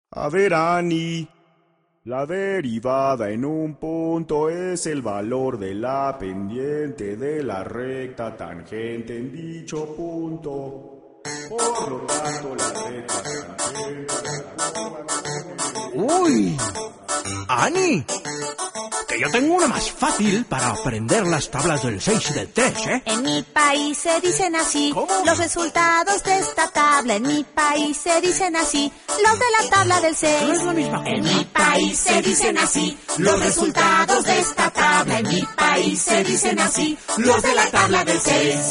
A ver, Ani, la derivada en un punto es el valor de la pendiente de la recta tangente en dicho punto. Por lo tanto, la recta tangente... ¡Uy! ¡Ani! Que yo tengo una más fácil para aprender las tablas del 6 y del 3, ¿eh? En mi país se dicen así. ¿Cómo? Los resultados de esta tabla. En mi país se dicen así. Los de la tabla del 6. No es la misma cosa. En mi país se dicen así. Los resultados de esta tabla. En mi país se dicen así. Los de la tabla del 6.